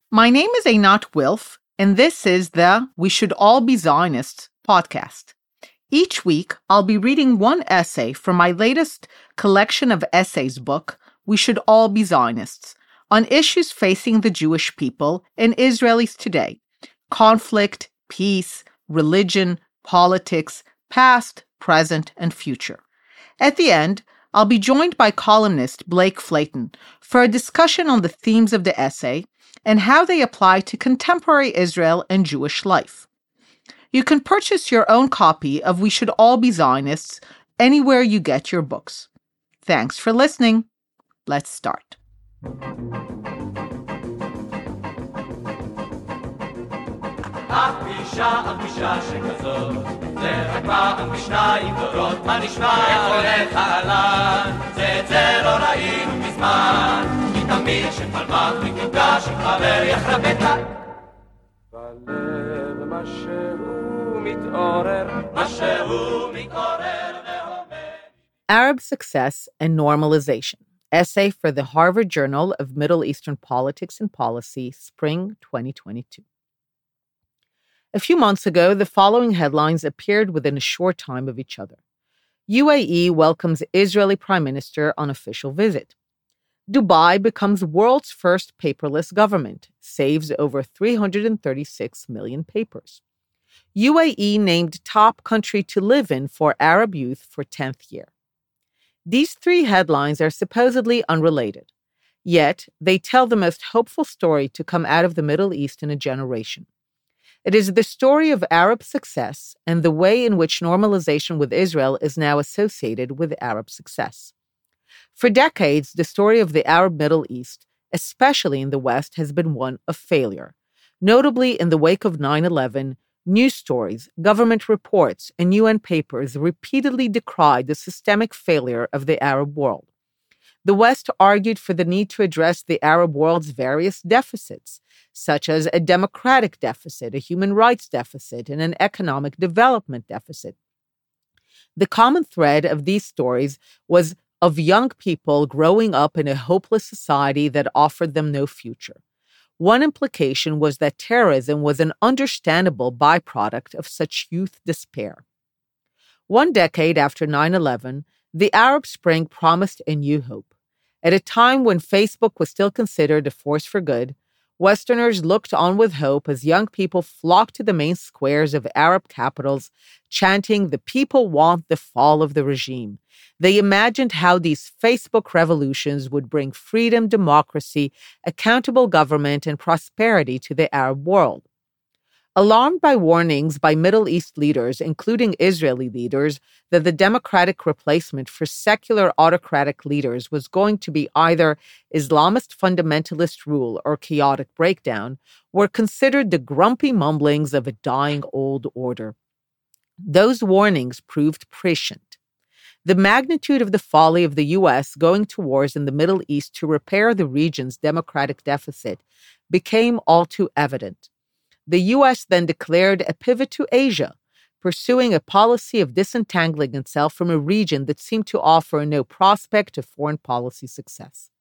My name is Einat Wilf, and this is the We Should All Be Zionists podcast. Each week, I'll be reading one essay from my latest collection of essays book, We Should All Be Zionists, on issues facing the Jewish people and Israelis today: conflict, peace, religion, politics, past, present, and future. At the end, I'll be joined by columnist Blake Flayton for a discussion on the themes of the essay and how they apply to contemporary Israel and Jewish life. You can purchase your own copy of We Should All Be Zionists anywhere you get your books. Thanks for listening. Let's start. Arab Success and Normalization, essay for the Harvard Journal of Middle Eastern Politics and Policy, Spring 2022. A few months ago, the following headlines appeared within a short time of each other. UAE welcomes Israeli Prime Minister on official visit. Dubai becomes world's first paperless government, saves over 336 million papers. UAE named top country to live in for Arab youth for 10th year. These three headlines are supposedly unrelated, yet they tell the most hopeful story to come out of the Middle East in a generation. It is the story of Arab success and the way in which normalization with Israel is now associated with Arab success. For decades, the story of the Arab Middle East, especially in the West, has been one of failure. Notably, in the wake of 9/11, news stories, government reports, and UN papers repeatedly decried the systemic failure of the Arab world. The West argued for the need to address the Arab world's various deficits, such as a democratic deficit, a human rights deficit, and an economic development deficit. The common thread of these stories was of young people growing up in a hopeless society that offered them no future. One implication was that terrorism was an understandable byproduct of such youth despair. One decade after 9/11, the Arab Spring promised a new hope. At a time when Facebook was still considered a force for good, Westerners looked on with hope as young people flocked to the main squares of Arab capitals, chanting, "The people want the fall of the regime." They imagined how these Facebook revolutions would bring freedom, democracy, accountable government, and prosperity to the Arab world. Alarmed by warnings by Middle East leaders, including Israeli leaders, that the democratic replacement for secular autocratic leaders was going to be either Islamist fundamentalist rule or chaotic breakdown, were considered the grumpy mumblings of a dying old order. Those warnings proved prescient. The magnitude of the folly of the U.S. going to wars in the Middle East to repair the region's democratic deficit became all too evident. The U.S. then declared a pivot to Asia, pursuing a policy of disentangling itself from a region that seemed to offer no prospect of foreign policy success.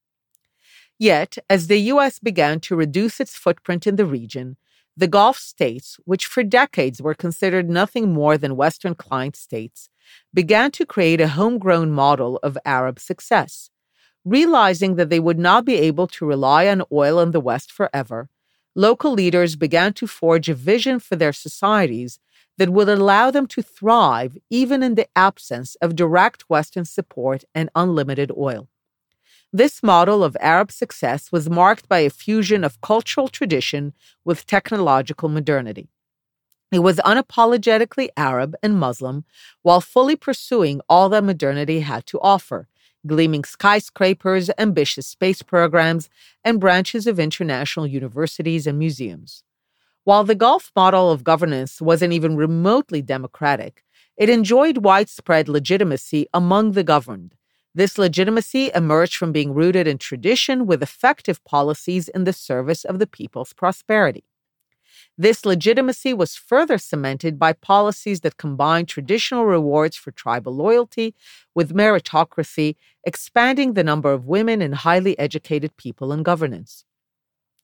Yet, as the U.S. began to reduce its footprint in the region, the Gulf states, which for decades were considered nothing more than Western client states, began to create a homegrown model of Arab success. Realizing that they would not be able to rely on oil in the West forever, local leaders began to forge a vision for their societies that would allow them to thrive even in the absence of direct Western support and unlimited oil. This model of Arab success was marked by a fusion of cultural tradition with technological modernity. It was unapologetically Arab and Muslim while fully pursuing all that modernity had to offer: gleaming skyscrapers, ambitious space programs, and branches of international universities and museums. While the Gulf model of governance wasn't even remotely democratic, it enjoyed widespread legitimacy among the governed. This legitimacy emerged from being rooted in tradition with effective policies in the service of the people's prosperity. This legitimacy was further cemented by policies that combined traditional rewards for tribal loyalty with meritocracy, expanding the number of women and highly educated people in governance.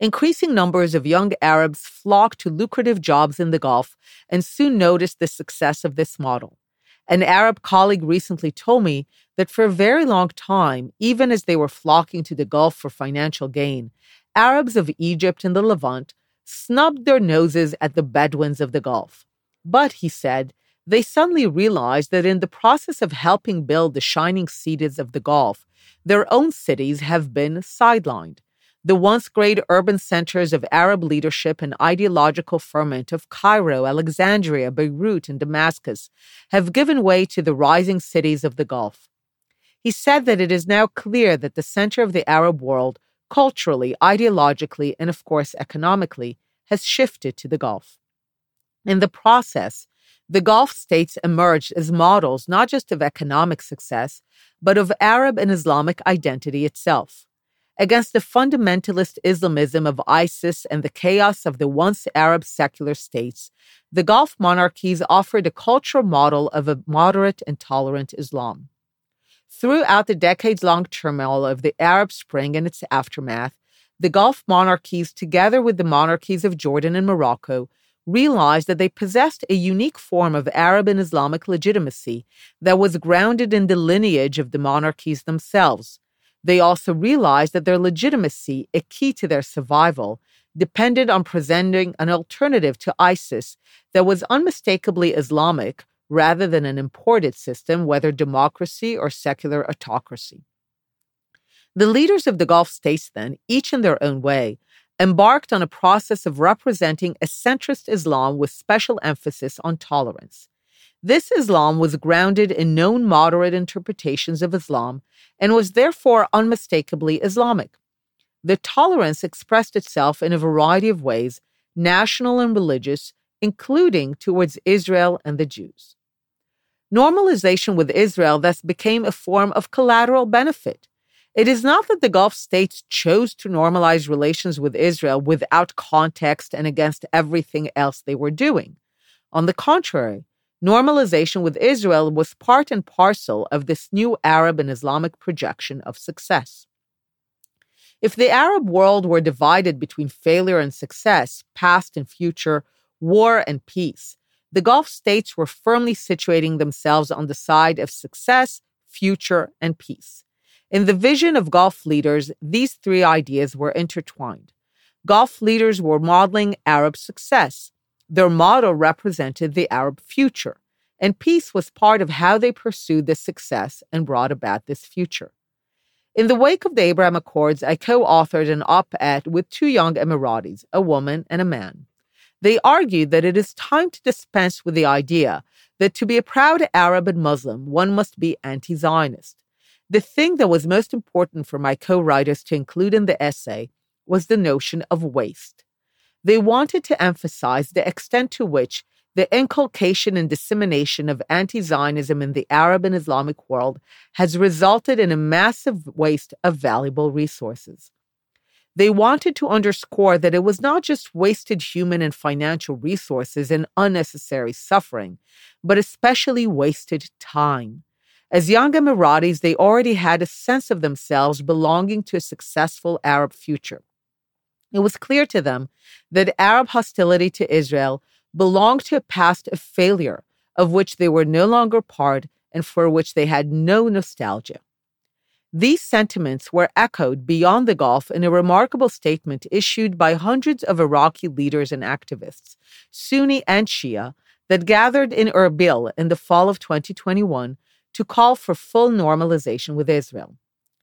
Increasing numbers of young Arabs flocked to lucrative jobs in the Gulf and soon noticed the success of this model. An Arab colleague recently told me that for a very long time, even as they were flocking to the Gulf for financial gain, Arabs of Egypt and the Levant snubbed their noses at the Bedouins of the Gulf. But, he said, they suddenly realized that in the process of helping build the shining cities of the Gulf, their own cities have been sidelined. The once great urban centers of Arab leadership and ideological ferment of Cairo, Alexandria, Beirut, and Damascus have given way to the rising cities of the Gulf. He said that it is now clear that the center of the Arab world, culturally, ideologically, and of course economically, has shifted to the Gulf. In the process, the Gulf states emerged as models not just of economic success, but of Arab and Islamic identity itself. Against the fundamentalist Islamism of ISIS and the chaos of the once Arab secular states, the Gulf monarchies offered a cultural model of a moderate and tolerant Islam. Throughout the decades-long turmoil of the Arab Spring and its aftermath, the Gulf monarchies, together with the monarchies of Jordan and Morocco, realized that they possessed a unique form of Arab and Islamic legitimacy that was grounded in the lineage of the monarchies themselves. They also realized that their legitimacy, a key to their survival, depended on presenting an alternative to ISIS that was unmistakably Islamic rather than an imported system, whether democracy or secular autocracy. The leaders of the Gulf states then, each in their own way, embarked on a process of representing a centrist Islam with special emphasis on tolerance. This Islam was grounded in known moderate interpretations of Islam and was therefore unmistakably Islamic. The tolerance expressed itself in a variety of ways, national and religious, including towards Israel and the Jews. Normalization with Israel thus became a form of collateral benefit. It is not that the Gulf states chose to normalize relations with Israel without context and against everything else they were doing. On the contrary, normalization with Israel was part and parcel of this new Arab and Islamic projection of success. If the Arab world were divided between failure and success, past and future, war and peace, the Gulf states were firmly situating themselves on the side of success, future, and peace. In the vision of Gulf leaders, these three ideas were intertwined. Gulf leaders were modeling Arab success. Their model represented the Arab future, and peace was part of how they pursued this success and brought about this future. In the wake of the Abraham Accords, I co-authored an op-ed with two young Emiratis, a woman and a man. They argued that it is time to dispense with the idea that to be a proud Arab and Muslim, one must be anti-Zionist. The thing that was most important for my co-writers to include in the essay was the notion of waste. They wanted to emphasize the extent to which the inculcation and dissemination of anti-Zionism in the Arab and Islamic world has resulted in a massive waste of valuable resources. They wanted to underscore that it was not just wasted human and financial resources and unnecessary suffering, but especially wasted time. As young Emiratis, they already had a sense of themselves belonging to a successful Arab future. It was clear to them that Arab hostility to Israel belonged to a past of failure, of which they were no longer part and for which they had no nostalgia. These sentiments were echoed beyond the Gulf in a remarkable statement issued by hundreds of Iraqi leaders and activists, Sunni and Shia, that gathered in Erbil in the fall of 2021 to call for full normalization with Israel.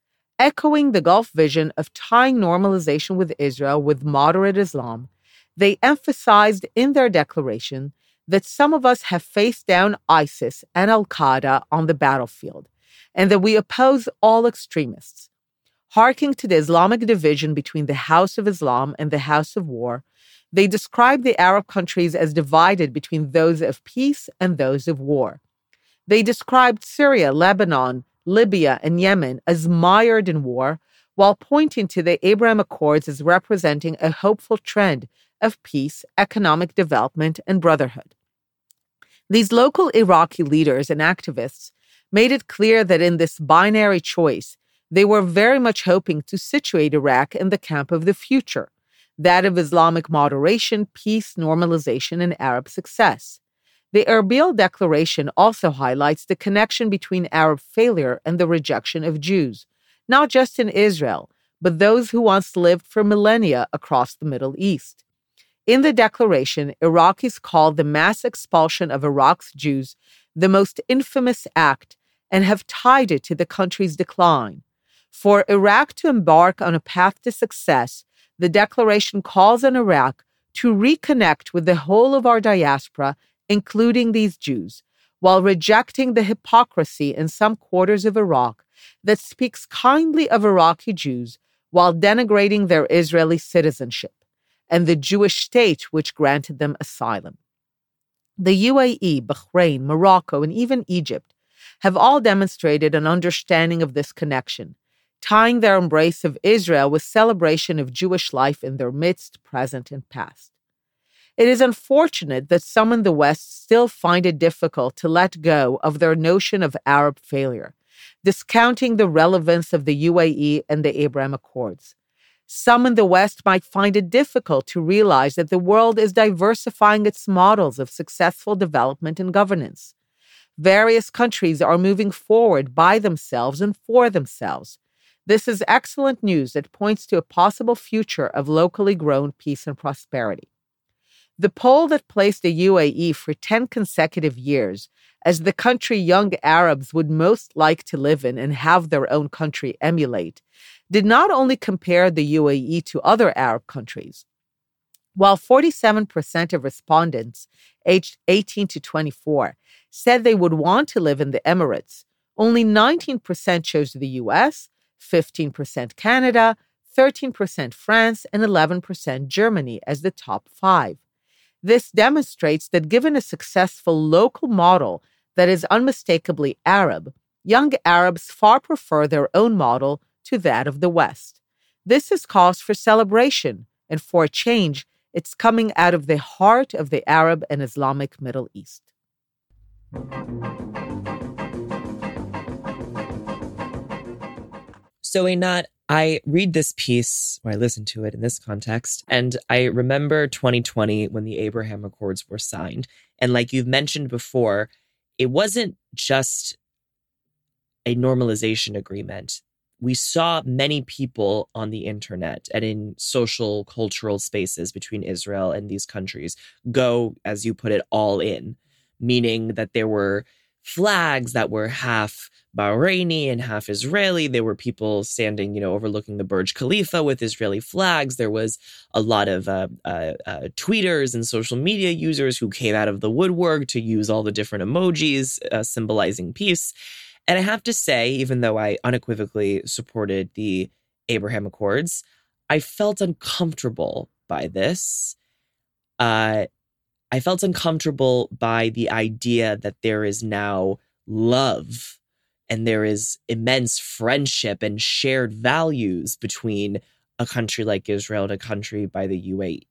Echoing the Gulf vision of tying normalization with Israel with moderate Islam, they emphasized in their declaration that some of us have faced down ISIS and al-Qaeda on the battlefield, and that we oppose all extremists. Harking to the Islamic division between the House of Islam and the House of War, they described the Arab countries as divided between those of peace and those of war. They described Syria, Lebanon, Libya, and Yemen as mired in war, while pointing to the Abraham Accords as representing a hopeful trend of peace, economic development, and brotherhood. These local Iraqi leaders and activists made it clear that in this binary choice, they were very much hoping to situate Iraq in the camp of the future. that of Islamic moderation, peace, normalization, and Arab success. The Erbil Declaration also highlights the connection between Arab failure and the rejection of Jews, not just in Israel, but those who once lived for millennia across the Middle East. In the declaration, Iraqis called the mass expulsion of Iraq's Jews the most infamous act and have tied it to the country's decline. For Iraq to embark on a path to success, the declaration calls on Iraq to reconnect with the whole of our diaspora, including these Jews, while rejecting the hypocrisy in some quarters of Iraq that speaks kindly of Iraqi Jews while denigrating their Israeli citizenship and the Jewish state which granted them asylum. The UAE, Bahrain, Morocco, and even Egypt have all demonstrated an understanding of this connection, tying their embrace of Israel with celebration of Jewish life in their midst, present, and past. It is unfortunate that some in the West still find it difficult to let go of their notion of Arab failure, discounting the relevance of the UAE and the Abraham Accords. Some in the West might find it difficult to realize that the world is diversifying its models of successful development and governance. Various countries are moving forward by themselves and for themselves. This is excellent news that points to a possible future of locally grown peace and prosperity. The poll that placed the UAE for 10 consecutive years as the country young Arabs would most like to live in and have their own country emulate did not only compare the UAE to other Arab countries. While 47% of respondents aged 18 to 24 said they would want to live in the Emirates, only 19% chose the US, 15% Canada, 13% France, and 11% Germany as the top 5. This demonstrates that given a successful local model that is unmistakably Arab, young Arabs far prefer their own model to that of the West. This is cause for celebration, and for a change, it's coming out of the heart of the Arab and Islamic Middle East. So, Einat, I read this piece, or I listen to it in this context, and I remember 2020 when the Abraham Accords were signed. And like you've mentioned before, it wasn't just a normalization agreement. We saw many people on the internet and in social, cultural spaces between Israel and these countries go, as you put it, all in, meaning that there were flags that were half Bahraini and half Israeli. There were people standing, overlooking the Burj Khalifa with Israeli flags. There was a lot of tweeters and social media users who came out of the woodwork to use all the different emojis symbolizing peace. And I have to say, even though I unequivocally supported the Abraham Accords, I felt uncomfortable by this. I felt uncomfortable by the idea that there is now love and there is immense friendship and shared values between a country like Israel and a country like the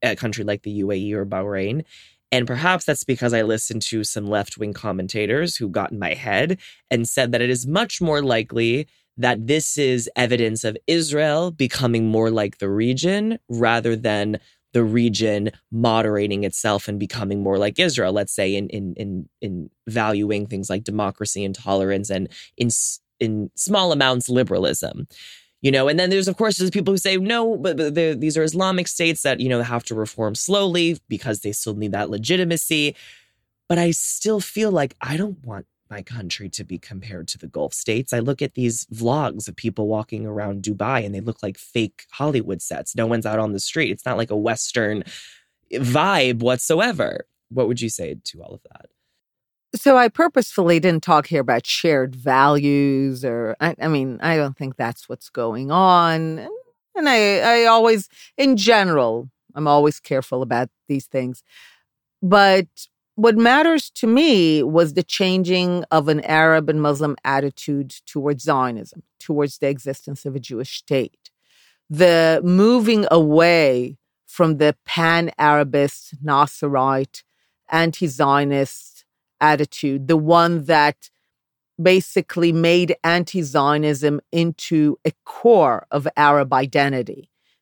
UAE or Bahrain. And perhaps that's because I listened to some left-wing commentators who got in my head and said that it is much more likely that this is evidence of Israel becoming more like the region rather than the region moderating itself and becoming more like Israel, let's say in valuing things like democracy and tolerance and in small amounts liberalism. And then there's, of course, there's people who say, no, but these are Islamic states that, have to reform slowly because they still need that legitimacy. But I still feel like I don't want my country to be compared to the Gulf states. I look at these vlogs of people walking around Dubai and they look like fake Hollywood sets. No one's out on the street. It's not like a Western vibe whatsoever. What would you say to all of that? So I purposefully didn't talk here about shared values I don't think that's what's going on. And I always, in general, I'm always careful about these things. But what matters to me was the changing of an Arab and Muslim attitude towards Zionism, towards the existence of a Jewish state. The moving away from the pan-Arabist, Nasserite, anti-Zionist attitude, the one that basically made anti-Zionism into a core of Arab identity.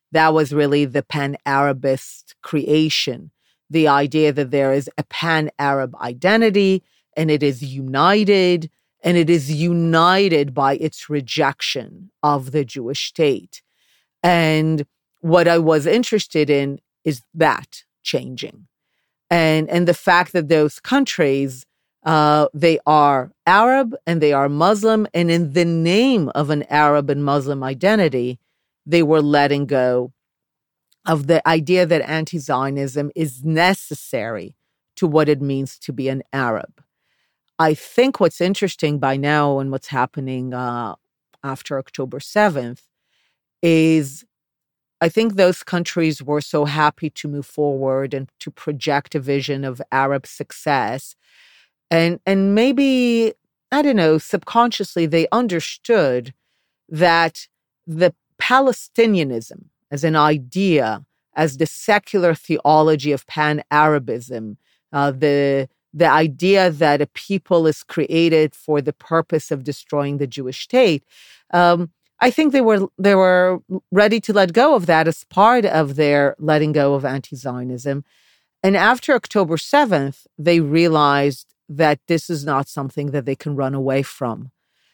that was really the pan-Arabist creation, the idea that there is a pan-Arab identity and it is united, and it is united by its rejection of the Jewish state. And what I was interested in is that changing. And the fact that those countries, they are Arab and they are Muslim, and in the name of an Arab and Muslim identity, they were letting go of the idea that anti-Zionism is necessary to what it means to be an Arab. I think what's interesting by now and what's happening after October 7th is I think those countries were so happy to move forward and to project a vision of Arab success. And maybe, I don't know, subconsciously they understood that the Palestinianism as an idea, as the secular theology of pan-Arabism, the idea that a people is created for the purpose of destroying the Jewish state, I think they were ready to let go of that as part of their letting go of anti-Zionism. And after October 7th, they realized that this is not something that they can run away from.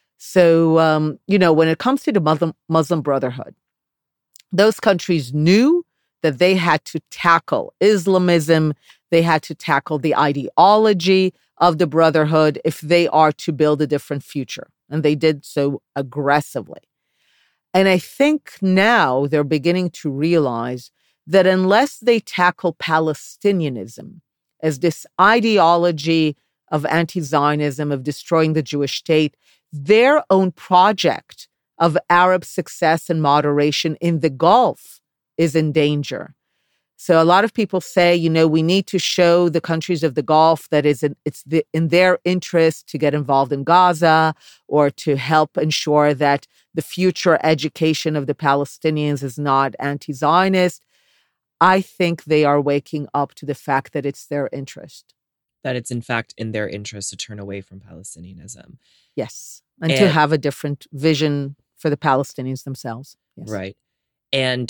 So, when it comes to the Muslim Brotherhood, those countries knew that they had to tackle Islamism. They had to tackle the ideology of the Brotherhood if they are to build a different future. And they did so aggressively. And I think now they're beginning to realize that unless they tackle Palestinianism as this ideology of anti-Zionism, of destroying the Jewish state, their own project of Arab success and moderation in the Gulf is in danger. So a lot of people say, we need to show the countries of the Gulf that it's in their interest to get involved in Gaza or to help ensure that the future education of the Palestinians is not anti-Zionist. I think they are waking up to the fact that it's their interest. That it's in fact in their interest to turn away from Palestinianism. Yes. And to have a different vision for the Palestinians themselves. Yes. Right. And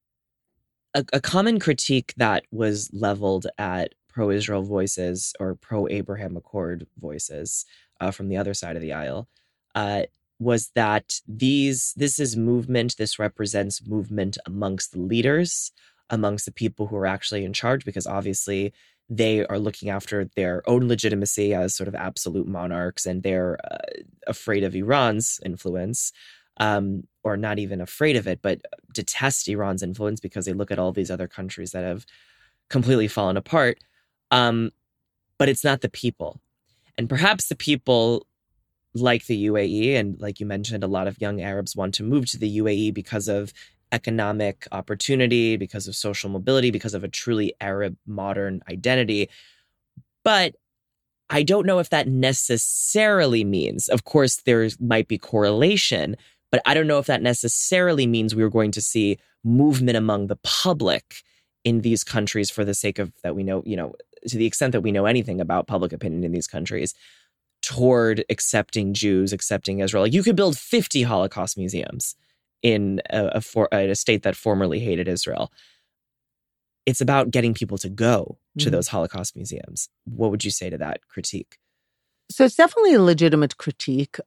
a common critique that was leveled at pro-Israel voices or pro-Abraham Accord voices from the other side of the aisle was that this is movement, this represents movement amongst the leaders, amongst the people who are actually in charge, because obviously they are looking after their own legitimacy as sort of absolute monarchs, and they're afraid of Iran's influence. Or not even afraid of it, but detest Iran's influence because they look at all these other countries that have completely fallen apart. But it's not the people. And perhaps the people like the UAE, and like you mentioned, a lot of young Arabs want to move to the UAE because of economic opportunity, because of social mobility, because of a truly Arab modern identity. But I don't know if that necessarily means, of course, there might be correlation, but I don't know if that necessarily means we are going to see movement among the public in these countries for the sake of that we know, to the extent that we know anything about public opinion in these countries, toward accepting Jews, accepting Israel. Like you could build 50 Holocaust museums in a state that formerly hated Israel. It's about getting people to go to those Holocaust museums. What would you say to that critique? So it's definitely a legitimate critique.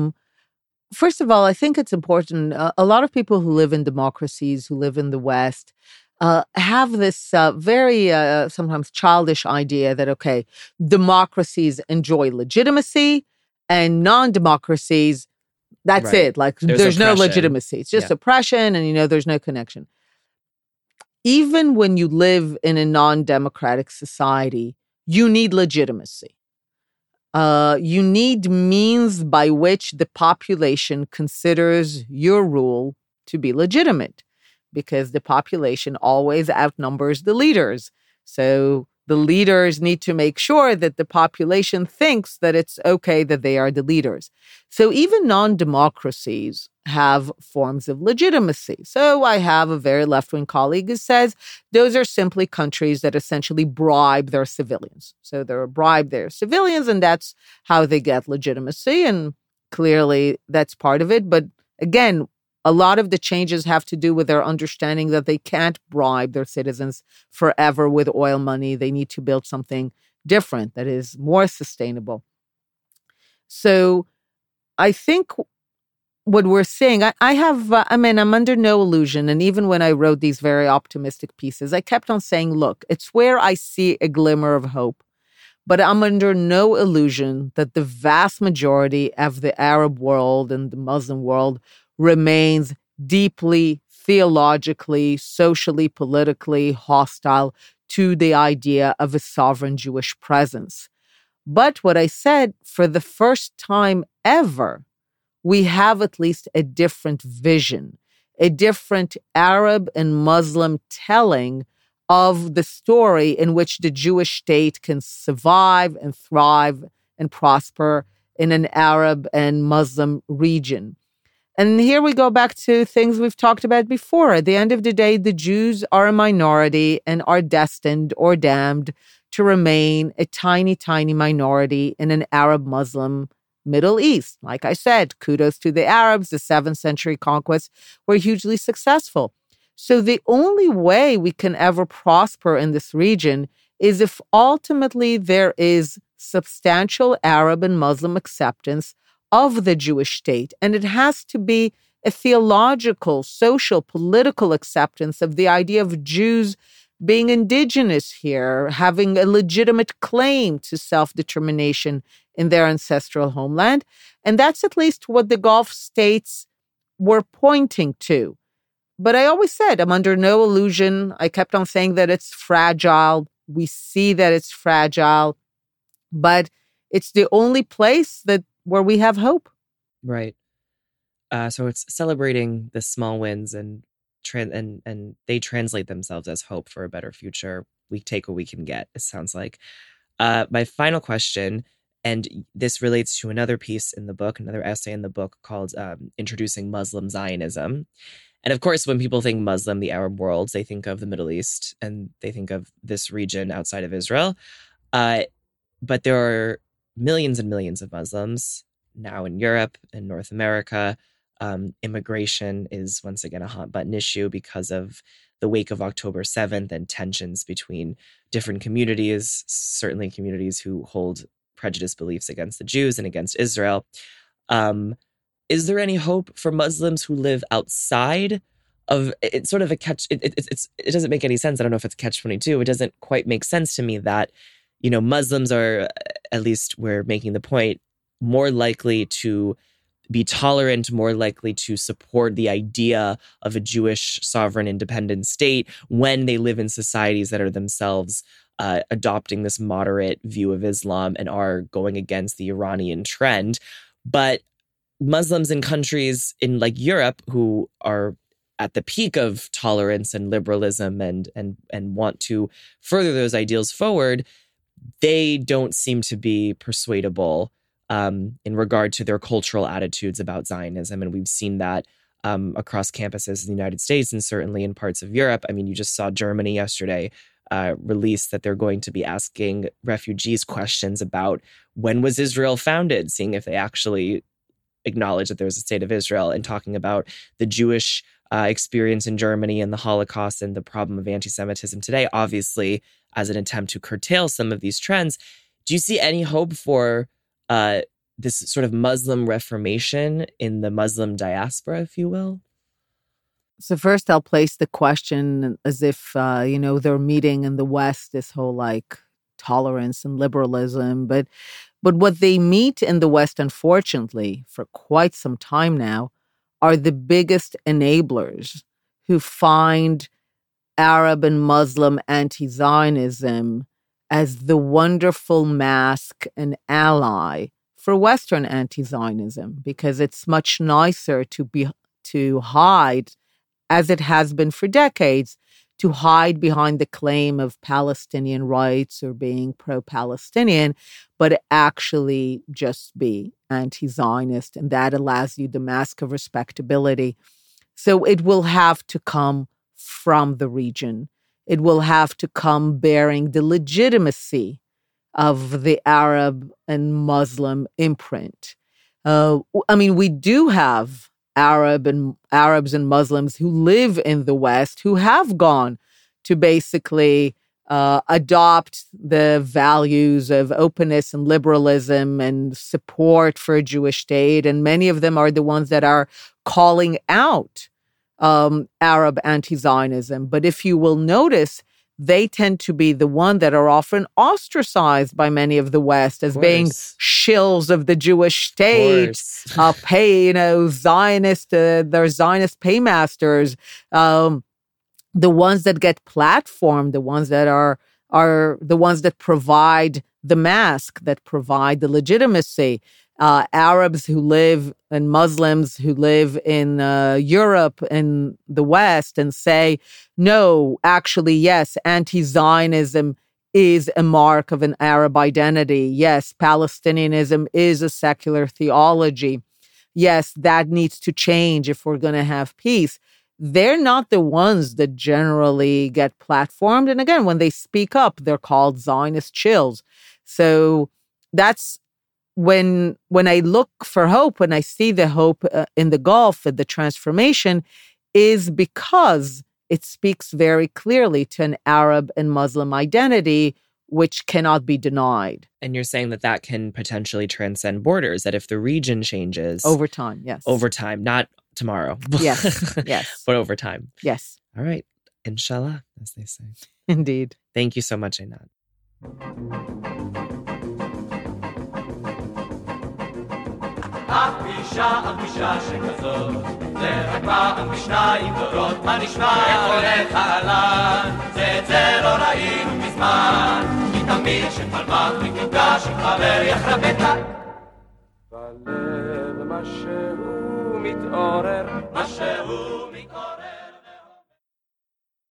First of all, I think it's important. A lot of people who live in democracies, who live in the West, have this very sometimes childish idea that, okay, democracies enjoy legitimacy and non-democracies, that's right. It. Like there's no legitimacy. It's just oppression and, there's no connection. Even when you live in a non-democratic society, you need legitimacy. You need means by which the population considers your rule to be legitimate, because the population always outnumbers the leaders. So the leaders need to make sure that the population thinks that it's okay that they are the leaders. So even non-democracies have forms of legitimacy. So I have a very left-wing colleague who says those are simply countries that essentially bribe their civilians. So they're bribe their civilians, and that's how they get legitimacy. And clearly that's part of it. But again, A lot of the changes have to do with their understanding that they can't bribe their citizens forever with oil money. They need to build something different that is more sustainable. So I think what we're seeing, I'm under no illusion. And even when I wrote these very optimistic pieces, I kept on saying, look, it's where I see a glimmer of hope. But I'm under no illusion that the vast majority of the Arab world and the Muslim world remains deeply theologically, socially, politically hostile to the idea of a sovereign Jewish presence. But what I said, for the first time ever, we have at least a different vision, a different Arab and Muslim telling of the story in which the Jewish state can survive and thrive and prosper in an Arab and Muslim region. And here we go back to things we've talked about before. At the end of the day, the Jews are a minority and are destined or damned to remain a tiny, tiny minority in an Arab-Muslim Middle East. Like I said, kudos to the Arabs. The 7th century conquests were hugely successful. So the only way we can ever prosper in this region is if ultimately there is substantial Arab and Muslim acceptance of the Jewish state. And it has to be a theological, social, political acceptance of the idea of Jews being indigenous here, having a legitimate claim to self-determination in their ancestral homeland. And that's at least what the Gulf states were pointing to. But I always said, I'm under no illusion. I kept on saying that it's fragile. We see that it's fragile, but it's the only place where we have hope. Right. So it's celebrating the small wins and they translate themselves as hope for a better future. We take what we can get, it sounds like. My final question, and this relates to another piece in the book, another essay in the book called Introducing Muslim Zionism. And of course, when people think Muslim, the Arab world, they think of the Middle East and they think of this region outside of Israel. But there are millions and millions of Muslims now in Europe and North America. Immigration is once again a hot button issue because of the wake of October 7th and tensions between different communities, certainly communities who hold prejudiced beliefs against the Jews and against Israel. Is there any hope for Muslims who live outside of it's sort of a catch? It doesn't make any sense. I don't know if it's catch-22. It doesn't quite make sense to me that, Muslims are, at least we're making the point, more likely to be tolerant, more likely to support the idea of a Jewish sovereign independent state when they live in societies that are themselves adopting this moderate view of Islam and are going against the Iranian trend. But Muslims in countries in like Europe who are at the peak of tolerance and liberalism and want to further those ideals forward, they don't seem to be persuadable in regard to their cultural attitudes about Zionism. And we've seen that across campuses in the United States and certainly in parts of Europe. I mean, you just saw Germany yesterday release that they're going to be asking refugees questions about when was Israel founded, seeing if they actually acknowledge that there's a state of Israel, and talking about the Jewish experience in Germany and the Holocaust and the problem of anti-Semitism today, obviously as an attempt to curtail some of these trends. Do you see any hope for this sort of Muslim reformation in the Muslim diaspora, if you will? So first I'll place the question as if, they're meeting in the West, this whole like tolerance and liberalism. But what they meet in the West, unfortunately, for quite some time now, are the biggest enablers who find Arab and Muslim anti-Zionism as the wonderful mask and ally for Western anti-Zionism, because it's much nicer to hide, as it has been for decades, to hide behind the claim of Palestinian rights or being pro-Palestinian, but actually just be anti-Zionist. And that allows you the mask of respectability. So it will have to come from the region. It will have to come bearing the legitimacy of the Arab and Muslim imprint. We do have Arabs and Muslims who live in the West, who have gone to basically adopt the values of openness and liberalism and support for a Jewish state. And many of them are the ones that are calling out Arab anti-Zionism. But if you will notice, they tend to be the ones that are often ostracized by many of the West as being shills of the Jewish state, Zionist, they're Zionist paymasters, the ones that get platformed, the ones that are the ones that provide the mask, that provide the legitimacy. Arabs who live and Muslims who live in Europe and the West and say, no, actually, yes, anti-Zionism is a mark of an Arab identity. Yes, Palestinianism is a secular theology. Yes, that needs to change if we're going to have peace. They're not the ones that generally get platformed. And again, when they speak up, they're called Zionist chills. So that's when I look for hope, when I see the hope in the Gulf and the transformation, is because it speaks very clearly to an Arab and Muslim identity, which cannot be denied. And you're saying that that can potentially transcend borders, that if the region changes... Over time, yes. Over time, not tomorrow. Yes, yes. But over time. Yes. All right. Inshallah, as they say. Indeed. Thank you so much, Einat. הפגישה שכזאת, זה רק פעם בשניים דורות, מה נשמע? איך הולך העלן? זה לא ראינו מזמן, כי תמיד שפלמח ותפגש עם חבר יחרבטה. בלב משהו מתעורר, משהו מתעורר.